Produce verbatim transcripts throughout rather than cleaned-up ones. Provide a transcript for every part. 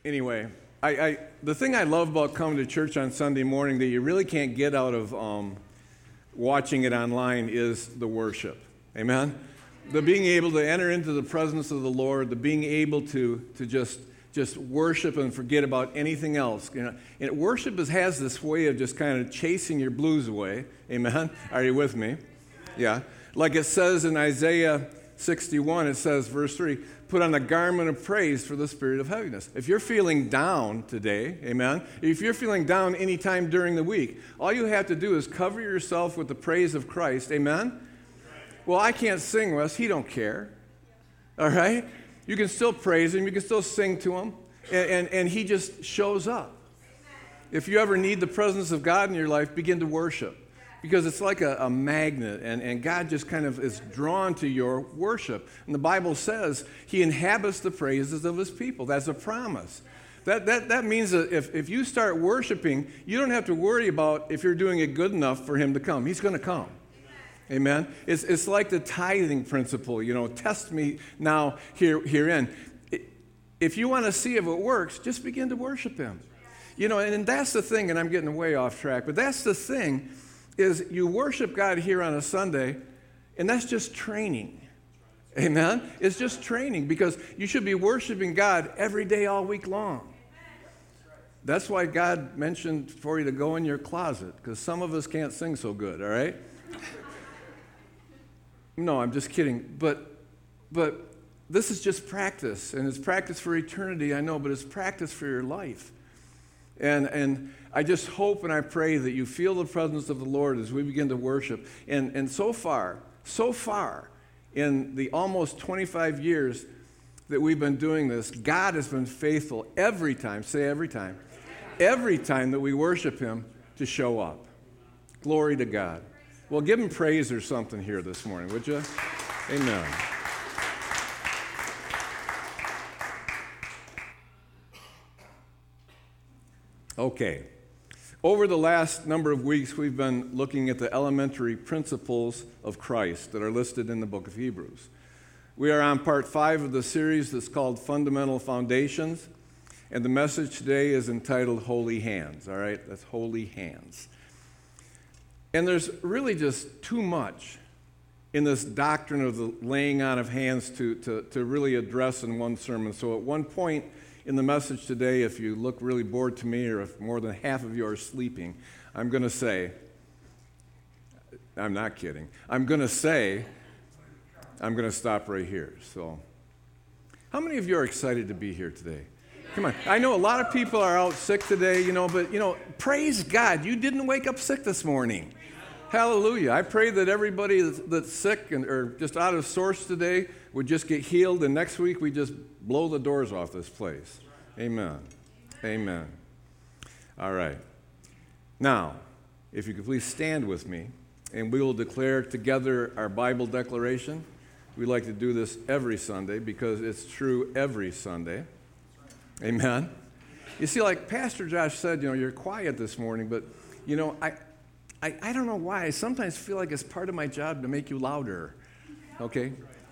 anyway, I, I the thing I love about coming to church on Sunday morning that you really can't get out of um, watching it online is the worship. Amen? The being able to enter into the presence of the Lord, the being able to to just just worship and forget about anything else. You know, and worship is, has this way of just kind of chasing your blues away. Amen? Are you with me? Yeah. Like it says in Isaiah sixty-one, it says, verse three, put on a garment of praise for the spirit of heaviness. If you're feeling down today, amen, if you're feeling down anytime during the week, all you have to do is cover yourself with the praise of Christ, amen? Well, I can't sing, Russ. He don't care, all right? You can still praise him. You can still sing to him, and, and, and he just shows up. If you ever need the presence of God in your life, begin to worship. Because it's like a, a magnet, and, and God just kind of is drawn to your worship. And the Bible says he inhabits the praises of his people. That's a promise. That, that, that means that if, if you start worshiping, you don't have to worry about if you're doing it good enough for him to come. He's going to come. Amen? It's, it's like the tithing principle, you know, test me now here, herein. If you want to see if it works, just begin to worship him. You know, and, and that's the thing, and I'm getting way off track, but that's the thing, is you worship God here on a Sunday, and that's just training. Amen? It's just training, because you should be worshiping God every day all week long. That's why God mentioned for you to go in your closet, because some of us can't sing so good, all right? No, I'm just kidding. But, but this is just practice, and it's practice for eternity, I know, but it's practice for your life. And and I just hope and I pray that you feel the presence of the Lord as we begin to worship. And and so far, so far, in the almost twenty-five years that we've been doing this, God has been faithful every time, say every time, every time that we worship him to show up. Glory to God. Well, give him praise or something here this morning, would you? Amen. Okay. Over the last number of weeks, we've been looking at the elementary principles of Christ that are listed in the book of Hebrews. We are on part five of the series that's called Fundamental Foundations, and the message today is entitled Holy Hands, all right? That's Holy Hands. And there's really just too much in this doctrine of the laying on of hands to, to, to really address in one sermon. So at one point in the message today, if you look really bored to me or if more than half of you are sleeping, I'm going to say, I'm not kidding, I'm going to say, I'm going to stop right here. So how many of you are excited to be here today? Come on. I know a lot of people are out sick today, you know, but, you know, praise God, you didn't wake up sick this morning. Hallelujah. I pray that everybody that's, that's sick and, or just out of sorts today would just get healed, and next week we just blow the doors off this place. Amen. Amen. All right. Now, if you could please stand with me, and we will declare together our Bible declaration. We like to do this every Sunday because it's true every Sunday. Amen. You see, like Pastor Josh said, you know, you're quiet this morning, but, you know, I, I, I don't know why. I sometimes feel like it's part of my job to make you louder. Okay?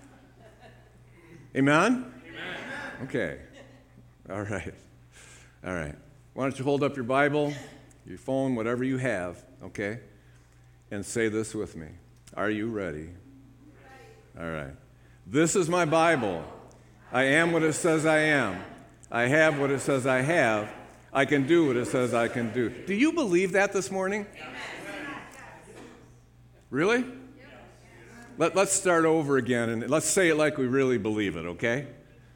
Amen? Amen. Okay. All right. All right. Why don't you hold up your Bible, your phone, whatever you have, okay, and say this with me. Are you ready? All right. This is my Bible. I am what it says I am. I have what it says I have. I can do what it says I can do. Do you believe that this morning? Really? Let, let's start over again, and let's say it like we really believe it, okay?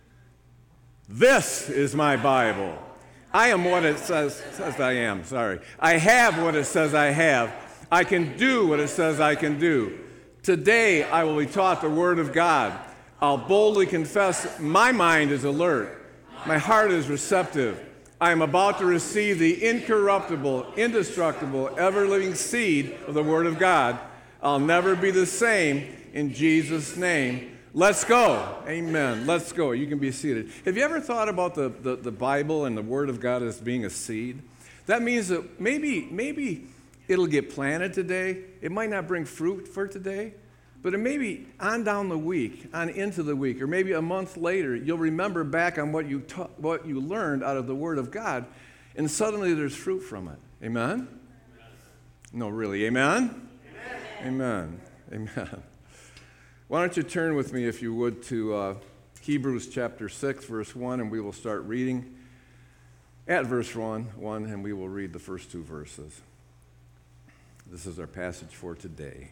This is my Bible. I am what it says, says I am, sorry. I have what it says I have. I can do what it says I can do. Today I will be taught the Word of God. I'll boldly confess my mind is alert. My heart is receptive. I am about to receive the incorruptible, indestructible, ever-living seed of the Word of God. I'll never be the same in Jesus' name. Let's go. Amen. Let's go. You can be seated. Have you ever thought about the, the, the Bible and the Word of God as being a seed? That means that maybe, maybe it'll get planted today. It might not bring fruit for today, But it may be on down the week, on into the week, or maybe a month later, you'll remember back on what you ta- what you learned out of the Word of God, and suddenly there's fruit from it. Amen? Amen. No, really. Amen? Amen? Amen. Amen. Why don't you turn with me, if you would, to uh, Hebrews chapter six, verse one, and we will start reading at verse one, one, and we will read the first two verses. This is our passage for today.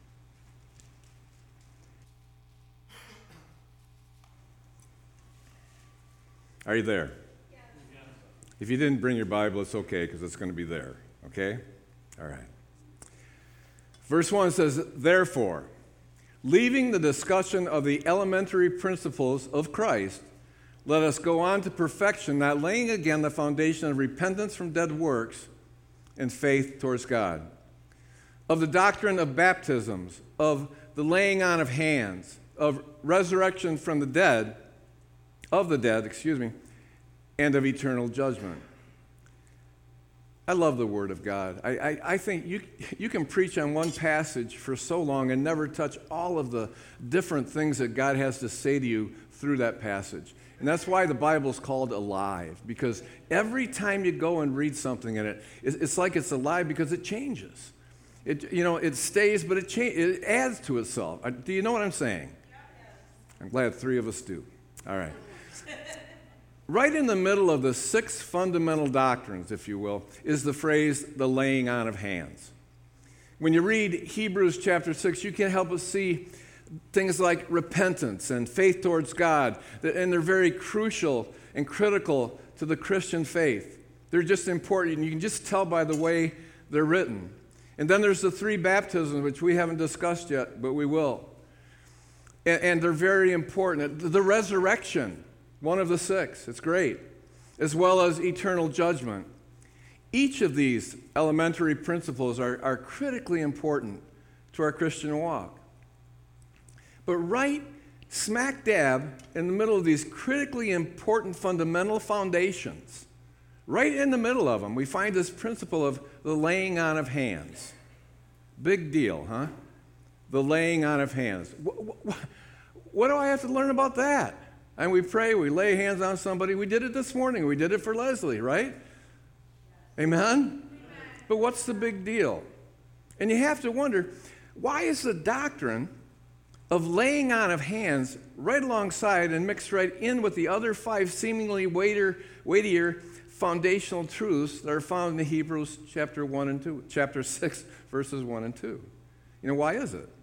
Are you there? Yes. If you didn't bring your Bible, it's okay, because it's going to be there, okay? All right. Verse one says, "Therefore, leaving the discussion of the elementary principles of Christ, let us go on to perfection, not laying again the foundation of repentance from dead works and faith towards God, of the doctrine of baptisms, of the laying on of hands, of resurrection from the dead, of the dead, excuse me, and of eternal judgment." I love the Word of God. I, I, I think you, you can preach on one passage for so long and never touch all of the different things that God has to say to you through that passage. And that's why the Bible's called alive, because every time you go and read something in it, it's, it's like it's alive because it changes. It, you know, it stays, but it, cha- it adds to itself. Do you know what I'm saying? I'm glad three of us do. All right. Right in the middle of the six fundamental doctrines, if you will, is the phrase, the laying on of hands. When you read Hebrews chapter six, you can't help but see things like repentance and faith towards God, and they're very crucial and critical to the Christian faith. They're just important, and you can just tell by the way they're written. And then there's the three baptisms, which we haven't discussed yet, but we will. And, and they're very important. The resurrection, one of the six, it's great, as well as eternal judgment. Each of these elementary principles are, are critically important to our Christian walk. But right smack dab in the middle of these critically important fundamental foundations, right in the middle of them, we find this principle of the laying on of hands. Big deal, huh? The laying on of hands. What, what, what do I have to learn about that? And we pray, we lay hands on somebody. We did it this morning. We did it for Leslie, right? Amen? Amen? But what's the big deal? And you have to wonder, why is the doctrine of laying on of hands right alongside and mixed right in with the other five seemingly weightier, weightier foundational truths that are found in Hebrews chapter one and two, chapter six, verses one and two? You know, why is it?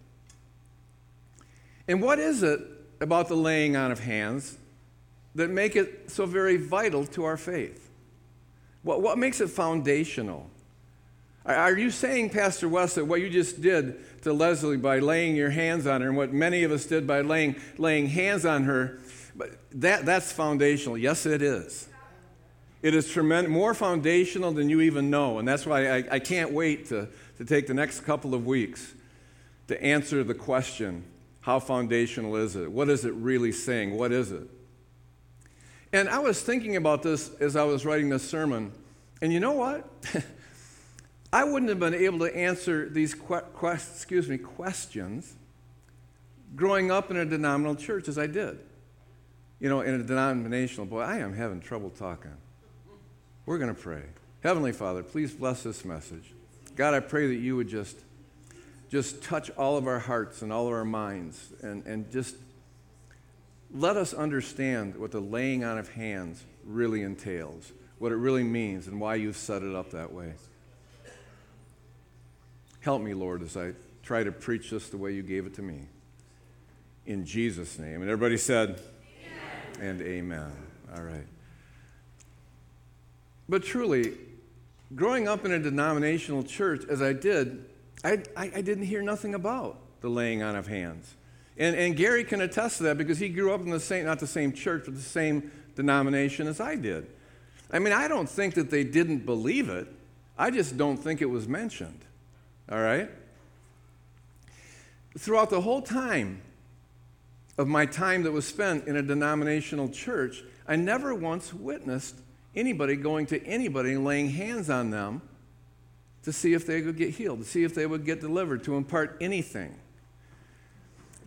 And what is it about the laying on of hands that make it so very vital to our faith? What, what makes it foundational? Are you saying, Pastor West, that what you just did to Leslie by laying your hands on her, and what many of us did by laying, laying hands on her, but that, that's foundational? Yes, it is. It is tremendous, more foundational than you even know, and that's why I, I can't wait to, to take the next couple of weeks to answer the question, how foundational is it? What is it really saying? What is it? And I was thinking about this as I was writing this sermon, and you know what? I wouldn't have been able to answer these que- que- excuse me, questions growing up in a denominational church as I did. You know, in a denominational, boy, I am having trouble talking. We're going to pray. Heavenly Father, please bless this message. God, I pray that you would just, just touch all of our hearts and all of our minds, and, and just let us understand what the laying on of hands really entails, what it really means, and why you've set it up that way. Help me, Lord, as I try to preach this the way you gave it to me. In Jesus' name. And everybody said, amen. And amen. All right. But truly, growing up in a denominational church, as I did, I, I, I didn't hear nothing about the laying on of hands. And, and Gary can attest to that because he grew up in the same, not the same church, but the same denomination as I did. I mean, I don't think that they didn't believe it. I just don't think it was mentioned. All right? Throughout the whole time of my time that was spent in a denominational church, I never once witnessed anybody going to anybody and laying hands on them to see if they would get healed, to see if they would get delivered, to impart anything.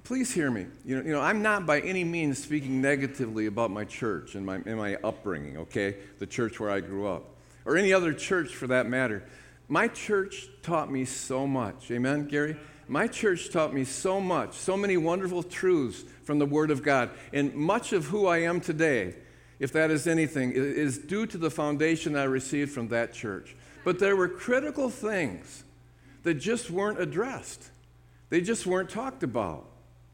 please hear me. You know, you know, I'm not by any means speaking negatively about my church and my, and my upbringing, okay? The church where I grew up, or any other church for that matter. My church taught me so much. Amen, Gary? My church taught me so much, so many wonderful truths from the Word of God. And much of who I am today, if that is anything, is due to the foundation I received from that church. But there were critical things that just weren't addressed. They just weren't talked about.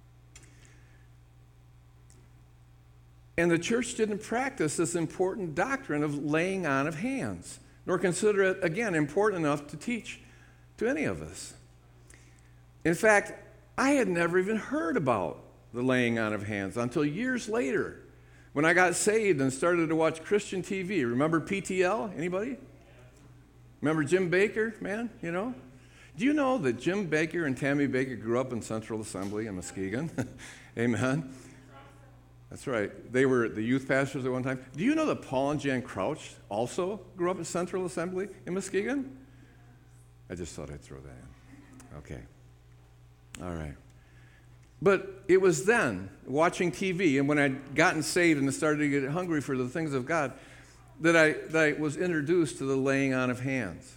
And the church didn't practice this important doctrine of laying on of hands, nor consider it, again, important enough to teach to any of us. In fact, I had never even heard about the laying on of hands until years later when I got saved and started to watch Christian T V. Remember P T L? Anybody? Remember Jim Bakker, man? You know? Do you know that Jim Bakker and Tammy Bakker grew up in Central Assembly in Muskegon? Amen. That's right. They were the youth pastors at one time. Do you know that Paul and Jan Crouch also grew up at Central Assembly in Muskegon? I just thought I'd throw that in. Okay. All right. But it was then, watching T V, and when I'd gotten saved and started to get hungry for the things of God, that I, that I was introduced to the laying on of hands.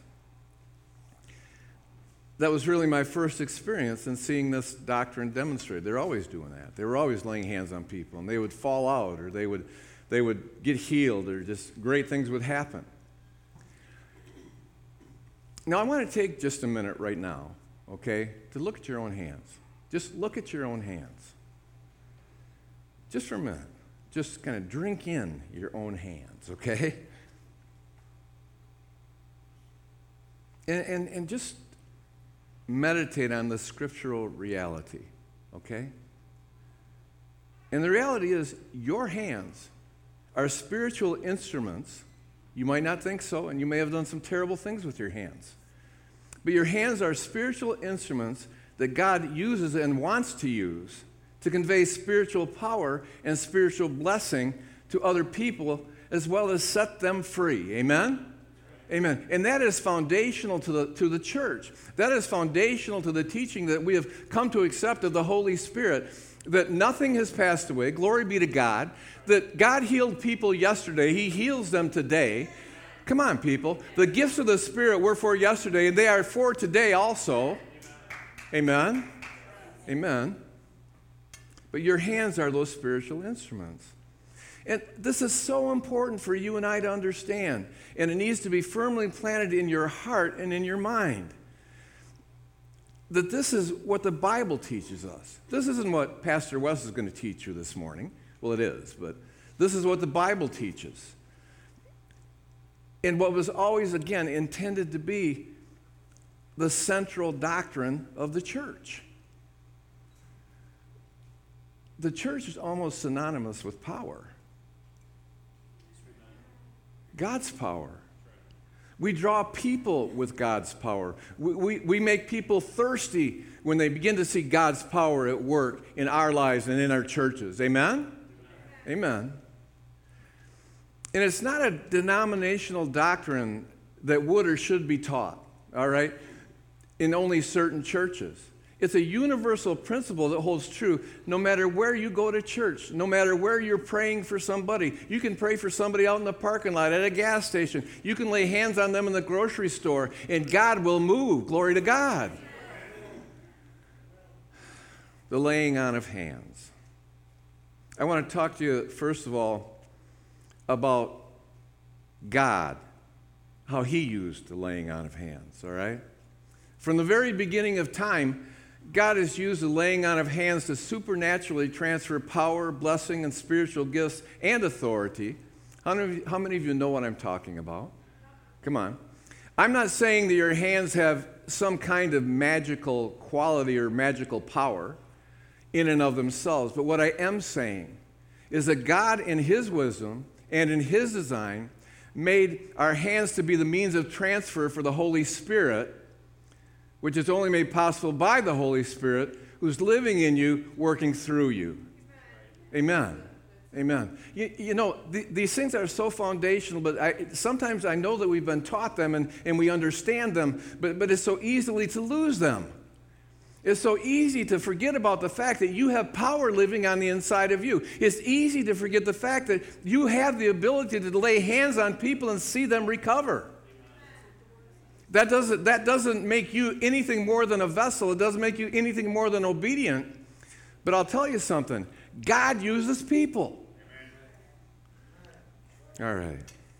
That was really my first experience in seeing this doctrine demonstrated. They're always doing that. They were always laying hands on people, and they would fall out, or they would, they would get healed, or just great things would happen. Now, I want to take just a minute right now, okay, to look at your own hands. Just look at your own hands. Just for a minute. Just kind of drink in your own hands, okay? And, and, and just meditate on the scriptural reality, okay? And the reality is, your hands are spiritual instruments. You might not think so, and you may have done some terrible things with your hands. But your hands are spiritual instruments that God uses and wants to use to convey spiritual power and spiritual blessing to other people, as well as set them free. Amen? Amen. And that is foundational to the, to the church. That is foundational to the teaching that we have come to accept of the Holy Spirit, that nothing has passed away. Glory be to God. That God healed people yesterday. He heals them today. Come on, people. The gifts of the Spirit were for yesterday, and they are for today also. Amen? Amen. But your hands are those spiritual instruments. And this is so important for you and I to understand. And it needs to be firmly planted in your heart and in your mind. That this is what the Bible teaches us. This isn't what Pastor Wes is going to teach you this morning. Well, it is, but this is what the Bible teaches. And what was always, again, intended to be the central doctrine of the church. The church is almost synonymous with power. God's power. We draw people with God's power. We, we, we make people thirsty when they begin to see God's power at work in our lives and in our churches. Amen? Amen. And it's not a denominational doctrine that would or should be taught, all right, in only certain churches. It's a universal principle that holds true no matter where you go to church, no matter where you're praying for somebody. You can pray for somebody out in the parking lot, at a gas station. You can lay hands on them in the grocery store, and God will move. Glory to God. The laying on of hands. I want to talk to you, first of all, about God, how He used the laying on of hands, all right? From the very beginning of time, God has used the laying on of hands to supernaturally transfer power, blessing, and spiritual gifts and authority. How many, how many of you know what I'm talking about? Come on. I'm not saying that your hands have some kind of magical quality or magical power in and of themselves, but what I am saying is that God, in His wisdom and in His design, made our hands to be the means of transfer for the Holy Spirit, which is only made possible by the Holy Spirit, who's living in you, working through you. Amen. Amen. You, you know, th- these things are so foundational, but I, sometimes I know that we've been taught them and, and we understand them, but, but it's so easily to lose them. It's so easy to forget about the fact that you have power living on the inside of you. It's easy to forget the fact that you have the ability to lay hands on people and see them recover. That doesn't, that doesn't make you anything more than a vessel. It doesn't make you anything more than obedient. But I'll tell you something. God uses people. All right.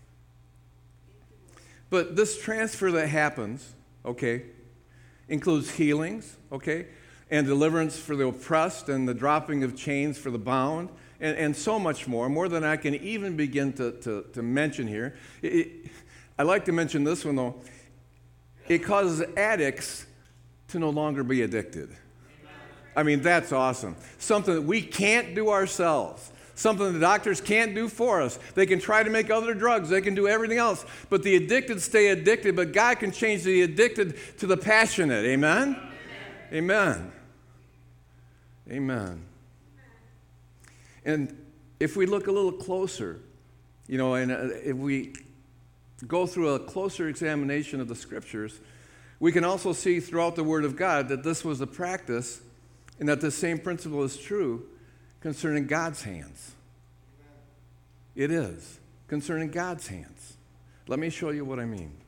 But this transfer that happens, okay, includes healings, okay, and deliverance for the oppressed and the dropping of chains for the bound, and, and so much more, more than I can even begin to, to, to mention here. It, it, I like to mention this one, though. It causes addicts to no longer be addicted. I mean, that's awesome. Something that we can't do ourselves. Something the doctors can't do for us. They can try to make other drugs. They can do everything else. But the addicted stay addicted, but God can change the addicted to the passionate. Amen? Amen. Amen. Amen. And if we look a little closer, you know, and if we go through a closer examination of the Scriptures, we can also see throughout the Word of God that this was a practice and that the same principle is true concerning God's hands. It is concerning God's hands. Let me show you what I mean.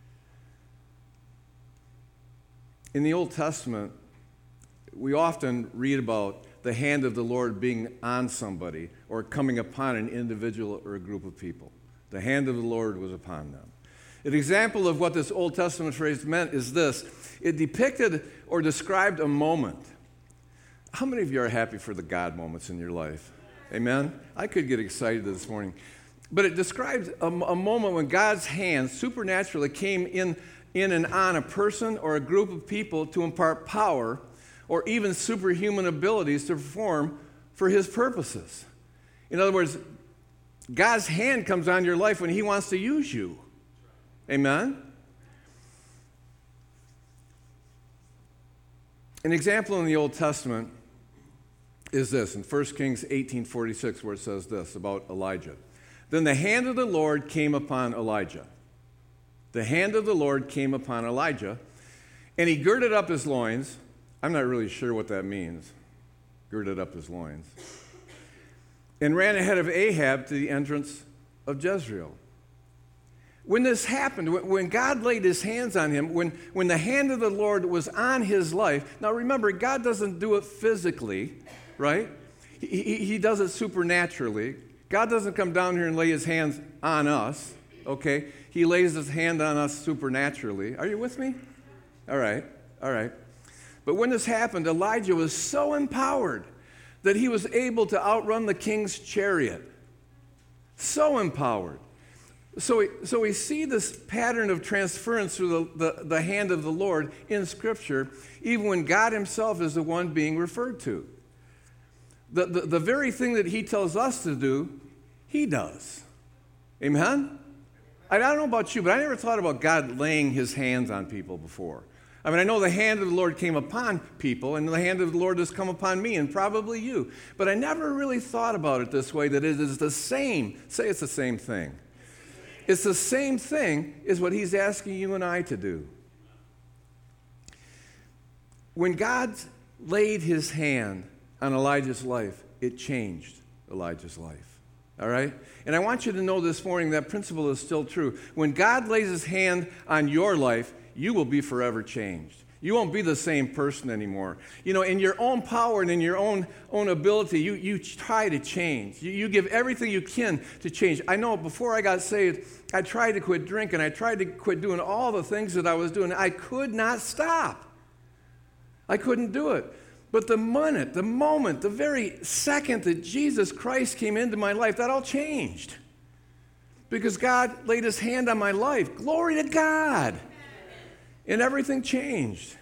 In the Old Testament, we often read about the hand of the Lord being on somebody or coming upon an individual or a group of people. The hand of the Lord was upon them. An example of what this Old Testament phrase meant is this. It depicted or described a moment. How many of you are happy for the God moments in your life? Amen? I could get excited this morning. But it describes a, a moment when God's hand supernaturally came in, in and on a person or a group of people to impart power or even superhuman abilities to perform for His purposes. In other words, God's hand comes on your life when He wants to use you. Amen? An example in the Old Testament is this, in First Kings eighteen forty-six, where it says this about Elijah. Then the hand of the Lord came upon Elijah. The hand of the Lord came upon Elijah, and he girded up his loins. I'm not really sure what that means, girded up his loins, and ran ahead of Ahab to the entrance of Jezreel. When this happened, when God laid His hands on him, when, when the hand of the Lord was on his life, now remember, God doesn't do it physically, right? He, he, he does it supernaturally. God doesn't come down here and lay His hands on us, okay? He lays His hand on us supernaturally. Are you with me? All right, all right. But when this happened, Elijah was so empowered that he was able to outrun the king's chariot. So empowered. So we, so we see this pattern of transference through the, the, the hand of the Lord in Scripture, even when God Himself is the one being referred to. The, the, the very thing that He tells us to do, He does. Amen? I, I don't know about you, but I never thought about God laying His hands on people before. I mean, I know the hand of the Lord came upon people, and the hand of the Lord has come upon me, and probably you. But I never really thought about it this way, that it is the same. Say it's the same thing. It's the same thing as what He's asking you and I to do. When God laid His hand on Elijah's life, it changed Elijah's life. All right? And I want you to know this morning that principle is still true. When God lays His hand on your life, you will be forever changed. You won't be the same person anymore. You know, in your own power and in your own, own ability, you, you try to change. You, you give everything you can to change. I know before I got saved, I tried to quit drinking. I tried to quit doing all the things that I was doing. I could not stop. I couldn't do it. But the minute, the moment, the very second that Jesus Christ came into my life, that all changed. Because God laid His hand on my life. Glory to God. And everything changed.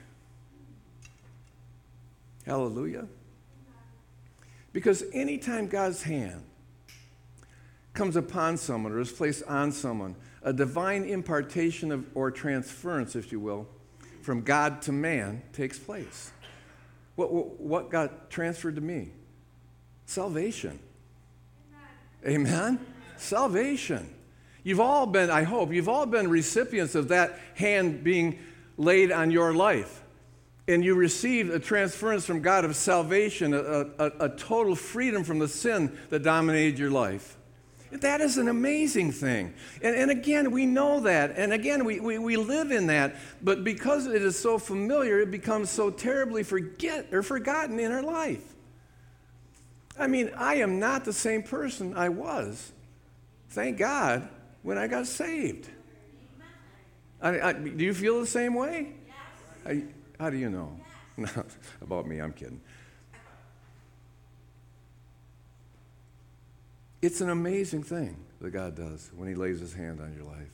Hallelujah. Because anytime God's hand comes upon someone or is placed on someone, a divine impartation of, or transference, if you will, from God to man takes place. What, what, what got transferred to me? Salvation. Amen? Amen? Salvation. You've all been, I hope, you've all been recipients of that hand being laid on your life. and you received a transference from God of salvation, a, a, a total freedom from the sin that dominated your life. That is an amazing thing. And, and again, we know that. And again, we, we, we live in that. But because it is so familiar, it becomes so terribly forget or forgotten in our life. I mean, I am not the same person I was, thank God, when I got saved. I, I, do you feel the same way? I, how do you know? No, about me, I'm kidding. It's an amazing thing that God does when he lays his hand on your life.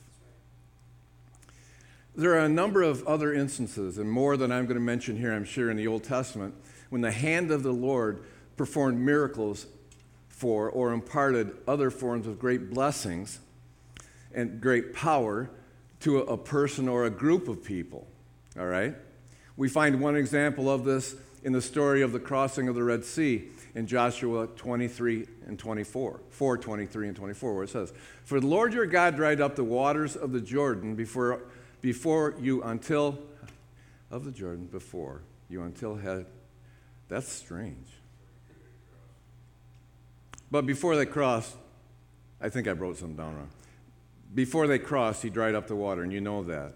There are a number of other instances, and more than I'm going to mention here, I'm sure, in the Old Testament, when the hand of the Lord performed miracles for or imparted other forms of great blessings and great power to a, a person or a group of people. All right? We find one example of this in the story of the crossing of the Red Sea in Joshua twenty-three and twenty-four, four twenty-three and twenty-four, where it says, "For the Lord your God dried up the waters of the Jordan before, before you until, of the Jordan before you until had," that's strange. But before they crossed, I think I wrote something down wrong. Before they crossed, he dried up the water, and you know that.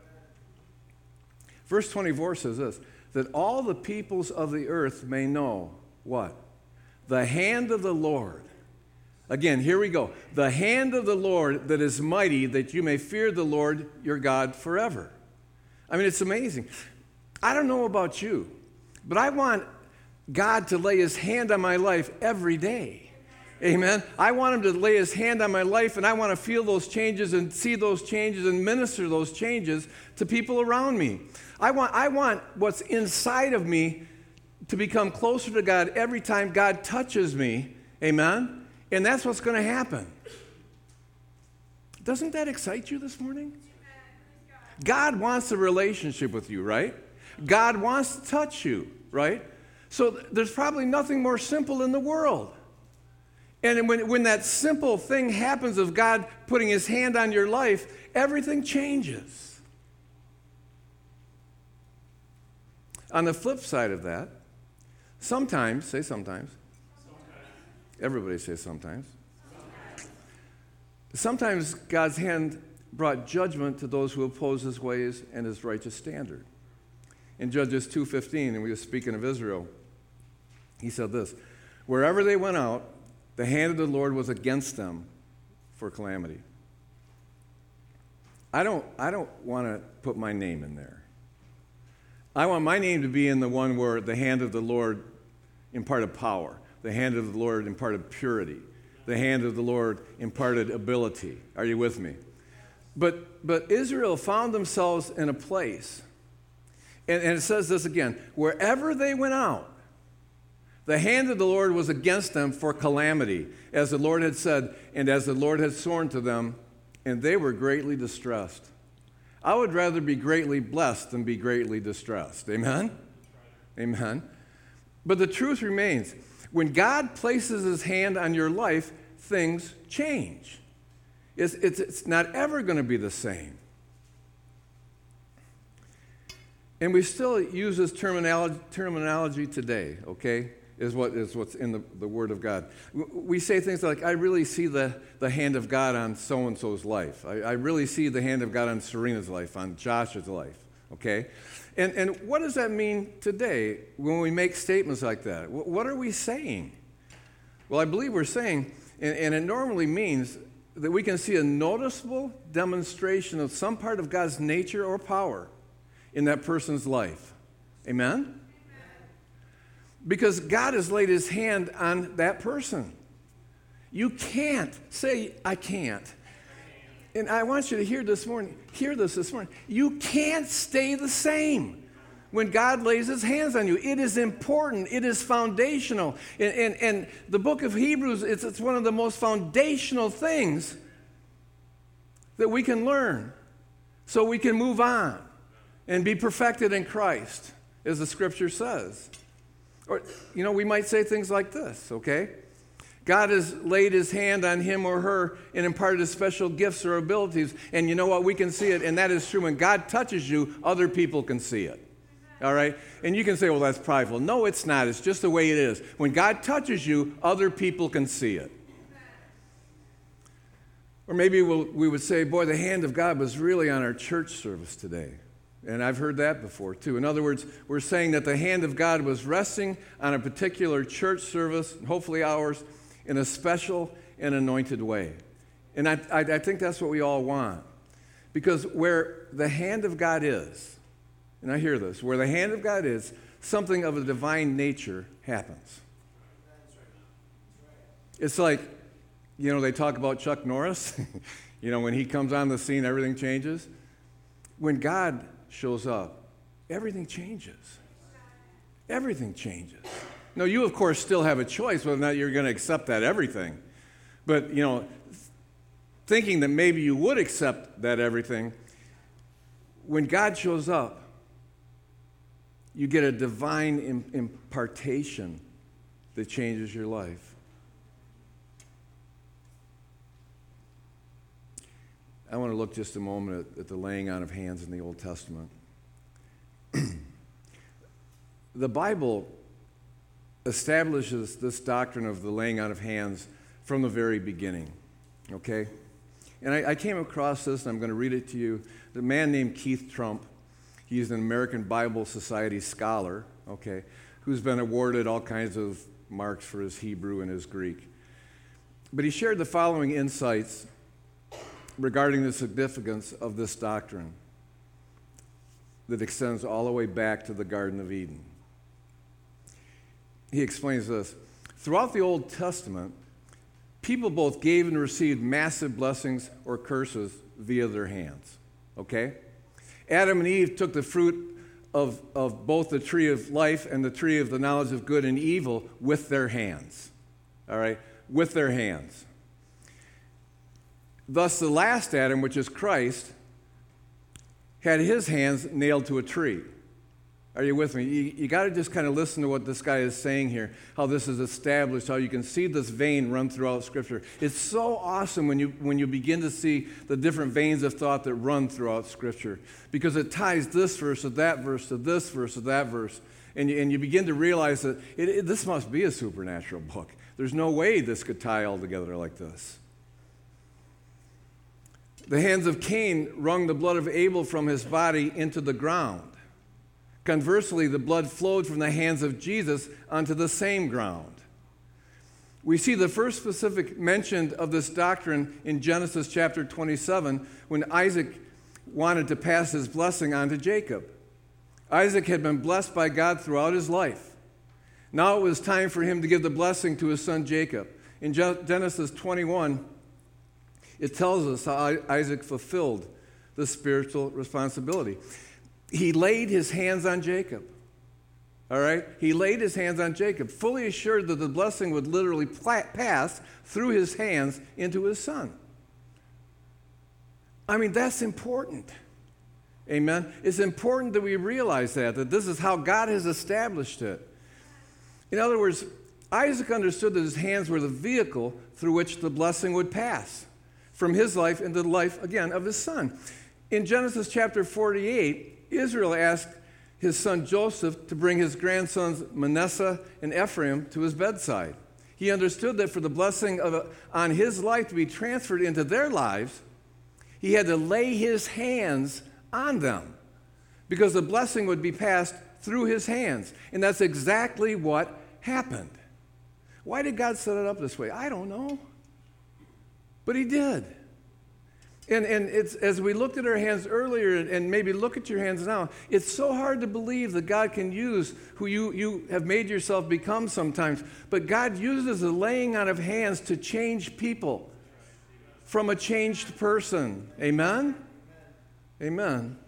Verse twenty-four says this, that all the peoples of the earth may know what? The hand of the Lord. Again, here we go. The hand of the Lord that is mighty, that you may fear the Lord your God forever. I mean, it's amazing. I don't know about you, but I want God to lay his hand on my life every day. Amen. I want him to lay his hand on my life, and I want to feel those changes and see those changes and minister those changes to people around me. I want, I want what's inside of me to become closer to God every time God touches me. Amen? And that's what's going to happen. Doesn't that excite you this morning? God wants a relationship with you, right? God wants to touch you, right? So there's probably nothing more simple in the world. And when, when that simple thing happens of God putting his hand on your life, everything changes. On the flip side of that, sometimes, say sometimes. sometimes. Everybody say sometimes. sometimes. Sometimes God's hand brought judgment to those who oppose his ways and his righteous standard. In Judges two fifteen, and we were speaking of Israel, he said this, wherever they went out, the hand of the Lord was against them for calamity. I don't, I don't want to put my name in there. I want my name to be in the one where the hand of the Lord imparted power, the hand of the Lord imparted purity, the hand of the Lord imparted ability. Are you with me? But, but Israel found themselves in a place, and, and it says this again, wherever they went out, the hand of the Lord was against them for calamity, as the Lord had said, and as the Lord had sworn to them, and they were greatly distressed. I would rather be greatly blessed than be greatly distressed. Amen? Amen. But the truth remains, when God places his hand on your life, things change. It's, it's, it's not ever going to be the same. And we still use this terminology, terminology today, okay? Is what is what's in the, the Word of God. We say things like, I really see the, the hand of God on so-and-so's life. I, I really see the hand of God on Serena's life, on Josh's life, okay? And, and what does that mean today when we make statements like that? What are we saying? Well, I believe we're saying, and, and it normally means that we can see a noticeable demonstration of some part of God's nature or power in that person's life. Amen? Because God has laid his hand on that person. You can't say, I can't. And I want you to hear this morning, hear this this morning. You can't stay the same when God lays his hands on you. It is important. It is foundational. And, and, and the book of Hebrews, it's, it's one of the most foundational things that we can learn so we can move on and be perfected in Christ, as the scripture says. Or, you know, we might say things like this, okay? God has laid his hand on him or her and imparted his special gifts or abilities. And you know what? We can see it, and that is true. When God touches you, other people can see it. All right? And you can say, well, that's prideful. No, it's not. It's just the way it is. When God touches you, other people can see it. Or maybe we'll, we would say, boy, the hand of God was really on our church service today. And I've heard that before, too. In other words, we're saying that the hand of God was resting on a particular church service, hopefully ours, in a special and anointed way. And I, I, I think that's what we all want. Because where the hand of God is, and I hear this, where the hand of God is, something of a divine nature happens. It's like, you know, they talk about Chuck Norris. You know, when he comes on the scene, everything changes. When God shows up, everything changes. Everything changes. Now, you, of course, still have a choice whether or not you're going to accept that everything. But, you know, thinking that maybe you would accept that everything, when God shows up, you get a divine im- impartation that changes your life. I want to look just a moment at, at the laying on of hands in the Old Testament. The Bible establishes this doctrine of the laying on of hands from the very beginning, okay? And I, I came across this, and I'm going to read it to you. The man named Keith Trump, he's an American Bible Society scholar, okay, who's been awarded all kinds of marks for his Hebrew and his Greek. But he shared the following insights regarding the significance of this doctrine that extends all the way back to the Garden of Eden. He explains this. Throughout the Old Testament, people both gave and received massive blessings or curses via their hands, okay? Adam and Eve took the fruit of, of both the tree of life and the tree of the knowledge of good and evil with their hands, all right? With their hands. Thus, the last Adam, which is Christ, had his hands nailed to a tree. Are you with me? You, you got to just kind of listen to what this guy is saying here, how this is established, how you can see this vein run throughout Scripture. It's so awesome when you, when you begin to see the different veins of thought that run throughout Scripture, because it ties this verse to that verse to this verse to that verse, and you, and you begin to realize that it, it, this must be a supernatural book. There's no way this could tie all together like this. The hands of Cain wrung the blood of Abel from his body into the ground. Conversely, the blood flowed from the hands of Jesus onto the same ground. We see the first specific mention of this doctrine in Genesis chapter twenty-seven when Isaac wanted to pass his blessing on to Jacob. Isaac had been blessed by God throughout his life. Now it was time for him to give the blessing to his son Jacob. In Genesis twenty-one, it tells us how Isaac fulfilled the spiritual responsibility. He laid his hands on Jacob. All right? He laid his hands on Jacob, fully assured that the blessing would literally pass through his hands into his son. I mean, that's important. Amen? It's important that we realize that, that this is how God has established it. In other words, Isaac understood that his hands were the vehicle through which the blessing would pass from his life into the life, again, of his son. In Genesis chapter forty-eight, Israel asked his son Joseph to bring his grandsons Manasseh and Ephraim to his bedside. He understood that for the blessing of a, on his life to be transferred into their lives, he had to lay his hands on them because the blessing would be passed through his hands. And that's exactly what happened. Why did God set it up this way? I don't know. But he did. And, and it's, as we looked at our hands earlier, and maybe look at your hands now, it's so hard to believe that God can use who you, you have made yourself become sometimes. But God uses the laying on of hands to change people from a changed person. Amen? Amen.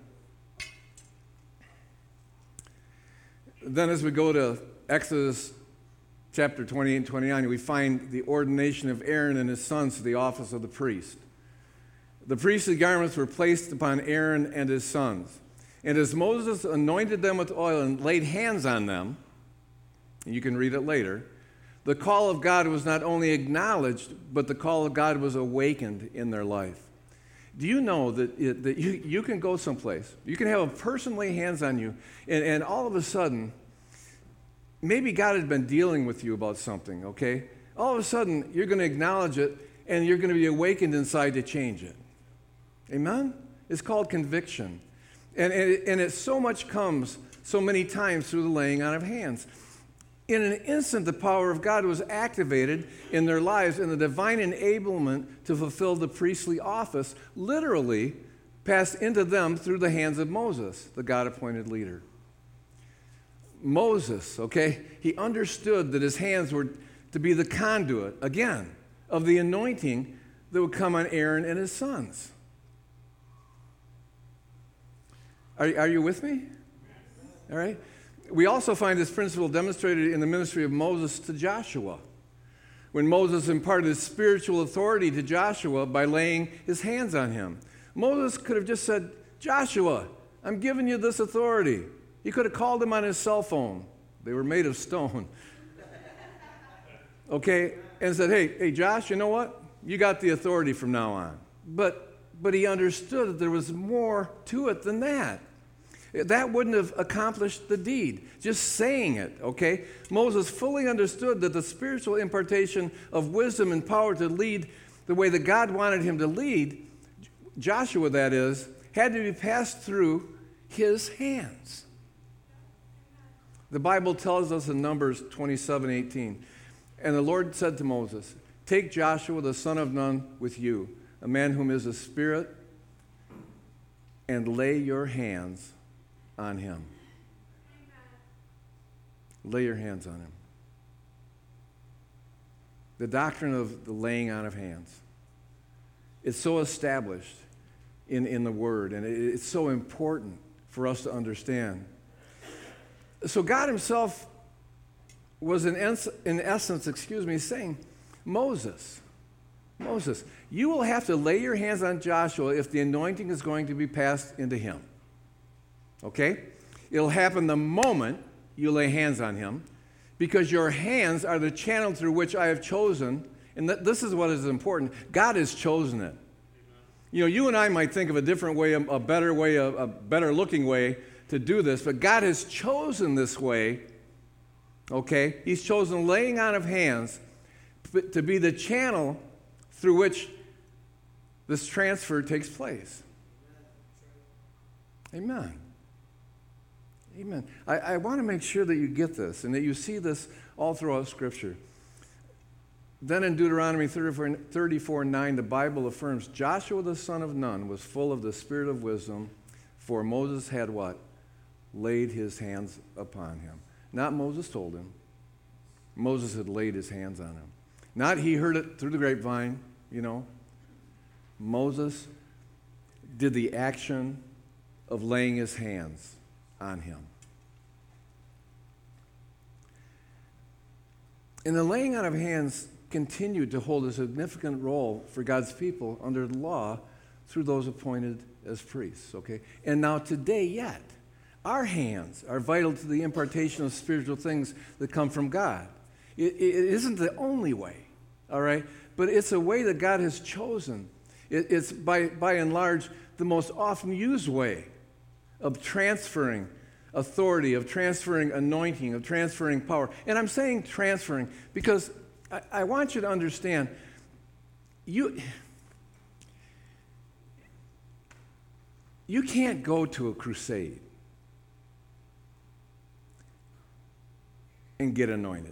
Then as we go to Exodus chapter twenty-eight and twenty-nine, we find the ordination of Aaron and his sons to the office of the priest. The priestly garments were placed upon Aaron and his sons. And as Moses anointed them with oil and laid hands on them, and you can read it later, the call of God was not only acknowledged, but the call of God was awakened in their life. Do you know that, it, that you, you can go someplace, you can have a person lay hands on you, and, and all of a sudden, maybe God had been dealing with you about something, okay? All of a sudden, you're going to acknowledge it, and you're going to be awakened inside to change it. Amen? It's called conviction. And, and, it, and it so much comes so many times through the laying on of hands. In an instant, the power of God was activated in their lives, and the divine enablement to fulfill the priestly office literally passed into them through the hands of Moses, the God-appointed leader. Moses, okay, he understood that his hands were to be the conduit, again, of the anointing that would come on Aaron and his sons. Are, are you with me? All right. We also find this principle demonstrated in the ministry of Moses to Joshua, when Moses imparted his spiritual authority to Joshua by laying his hands on him. Moses could have just said, Joshua, I'm giving you this authority. He could have called him on his cell phone. They were made of stone. Okay, and said, hey, hey, Josh, you know what? You got the authority from now on. But, but he understood that there was more to it than that. That wouldn't have accomplished the deed, just saying it, okay? Moses fully understood that the spiritual impartation of wisdom and power to lead the way that God wanted him to lead, Joshua that is, had to be passed through his hands. The Bible tells us in Numbers twenty-seven eighteen, and the Lord said to Moses, take Joshua the son of Nun with you, a man whom is a spirit, and lay your hands on him. Lay your hands on him. The doctrine of the laying on of hands. It's so established in, in the Word, and it, it's so important for us to understand. So God himself was in, ens- in essence, excuse me, saying, Moses, Moses, you will have to lay your hands on Joshua if the anointing is going to be passed into him. Okay? It'll happen the moment you lay hands on him, because your hands are the channel through which I have chosen, and th- this is what is important. God has chosen it. Amen. You know, you and I might think of a different way, a, a better way, a, a better looking way to do this, but God has chosen this way, okay? He's chosen laying on of hands to be the channel through which this transfer takes place. Amen. Amen. I, I want to make sure that you get this and that you see this all throughout Scripture. Then in Deuteronomy thirty-four nine, the Bible affirms, Joshua the son of Nun was full of the spirit of wisdom, for Moses had what? Laid his hands upon him. Not Moses told him. Moses had laid his hands on him. Not he heard it through the grapevine, you know. Moses did the action of laying his hands on him. And the laying on of hands continued to hold a significant role for God's people under the law through those appointed as priests, okay? And now today yet, our hands are vital to the impartation of spiritual things that come from God. It, it isn't the only way, all right? But it's a way that God has chosen. It, it's by, by and large the most often used way of transferring authority, of transferring anointing, of transferring power. And I'm saying transferring because I, I want you to understand, you, you can't go to a crusade and get anointed.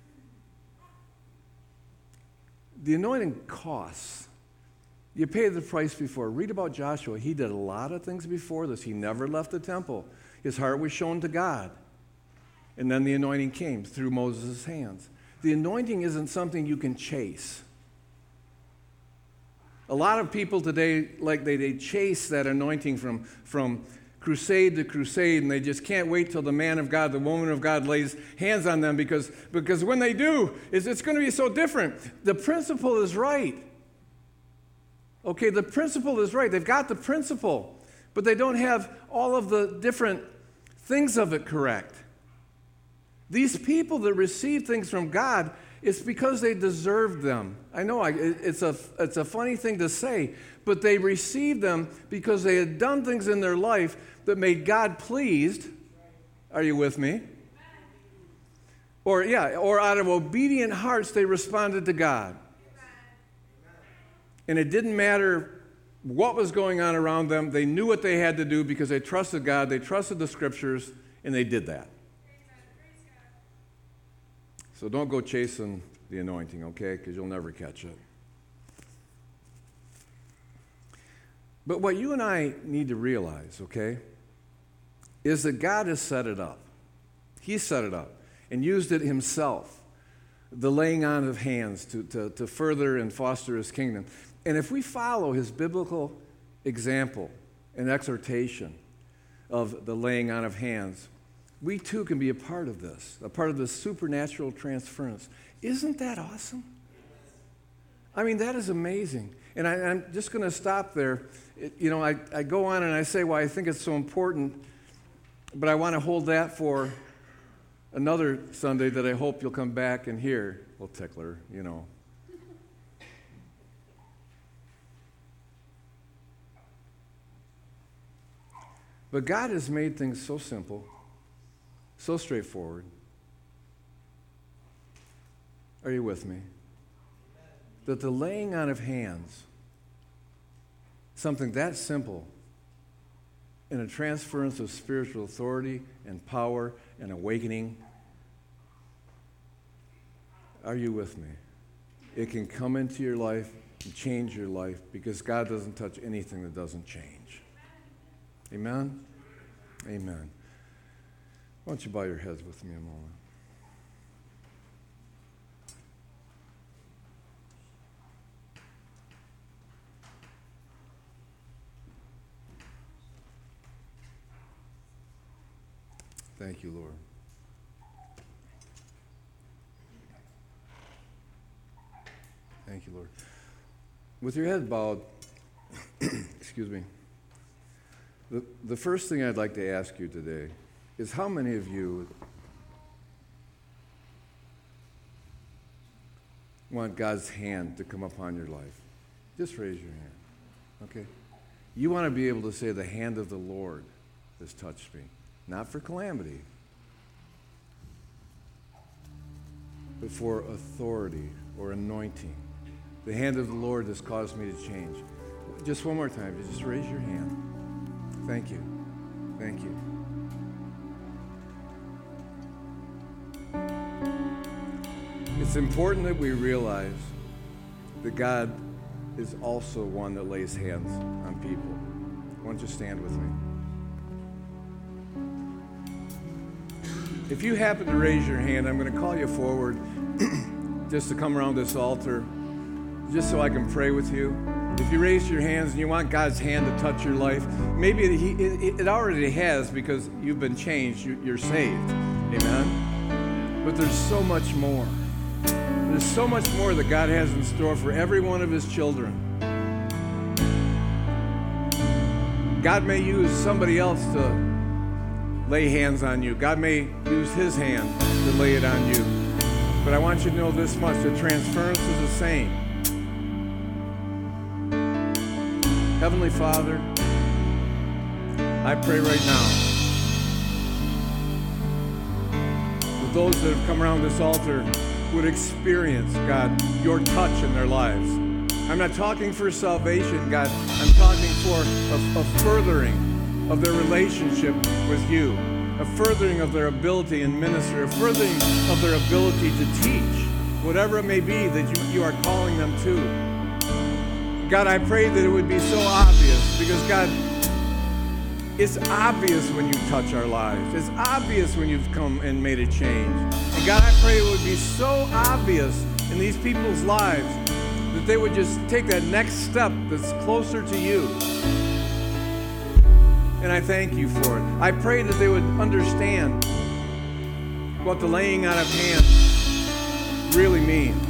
The anointing costs. You pay the price before. Read about Joshua. He did a lot of things before this. He never left the temple. His heart was shown to God. And then the anointing came through Moses' hands. The anointing isn't something you can chase. A lot of people today, like they, they chase that anointing from, from crusade to crusade, and they just can't wait till the man of God, the woman of God lays hands on them because, because when they do, it's, it's going to be so different. The principle is right. Okay, the principle is right. They've got the principle, but they don't have all of the different things of it correct. These people that receive things from God It's because they deserved them. I know I, it's, a, it's a funny thing to say, but they received them because they had done things in their life that made God pleased. Are you with me? Or, yeah, or out of obedient hearts, they responded to God. And it didn't matter what was going on around them. They knew what they had to do because they trusted God, they trusted the Scriptures, and they did that. So don't go chasing the anointing, okay? Because you'll never catch it. But what you and I need to realize, okay, is that God has set it up. He set it up and used it himself, the laying on of hands to, to, to further and foster his kingdom. And if we follow his biblical example and exhortation of the laying on of hands, we too can be a part of this, a part of this supernatural transference. Isn't that awesome? I mean, that is amazing. And I, I'm just going to stop there. It, you know, I, I go on and I say why I think it's so important, but I want to hold that for another Sunday that I hope you'll come back and hear. Well, tickler, you know. But God has made things so simple, so straightforward. Are you with me? That the laying on of hands, something that simple, in a transference of spiritual authority and power and awakening, are you with me? It can come into your life and change your life because God doesn't touch anything that doesn't change. Amen? Amen. Why don't you bow your heads with me a moment? Thank you, Lord. Thank you, Lord. With your head bowed, excuse me, the, the first thing I'd like to ask you today is how many of you want God's hand to come upon your life? Just raise your hand, okay? You want to be able to say, the hand of the Lord has touched me. Not for calamity, but for authority or anointing. The hand of the Lord has caused me to change. Just one more time, just raise your hand. Thank you. Thank you. It's important that we realize that God is also one that lays hands on people. Why don't you stand with me? If you happen to raise your hand, I'm going to call you forward just to come around this altar, just so I can pray with you. If you raise your hands and you want God's hand to touch your life, maybe it, it, it already has because you've been changed, you, you're saved. Amen? But there's so much more. There's so much more that God has in store for every one of his children. God may use somebody else to lay hands on you. God may use his hand to lay it on you. But I want you to know this much, the transference is the same. Heavenly Father, I pray right now that those that have come around this altar would experience, God, your touch in their lives. I'm not talking for salvation, God. I'm talking for a, a furthering of their relationship with you, a furthering of their ability in ministry, a furthering of their ability to teach, whatever it may be that you, you are calling them to. God, I pray that it would be so obvious, because God, it's obvious when you touch our lives. It's obvious when you've come and made a change. And God, I pray it would be so obvious in these people's lives that they would just take that next step that's closer to you. And I thank you for it. I pray that they would understand what the laying on of hands really means.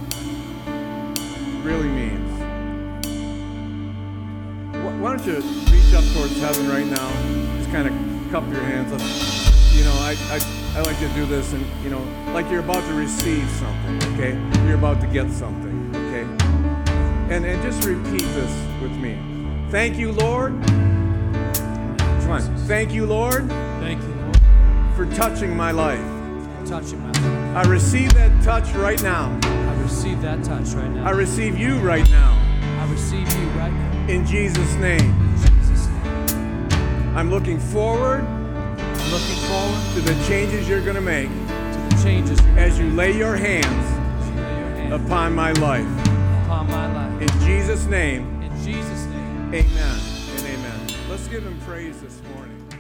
Really means. Why don't you reach up towards heaven right now? Just kind of cup your hands up. You know, I, I I like to do this, and you know, like you're about to receive something, okay? You're about to get something, okay? And and just repeat this with me. Thank you, Lord. Come on. Thank you, Lord. Thank you, Lord, for touching my life. touching my life. I receive that touch right now. I receive that touch right now. I receive you right now. I receive you right now. In Jesus' name. In Jesus' name. I'm looking forward I'm looking forward to the changes you're going to make to the changes you're as you lay your hands as you lay your hand upon my life. upon my life. In Jesus' name, In Jesus' name. amen and amen. Let's give him praise this morning.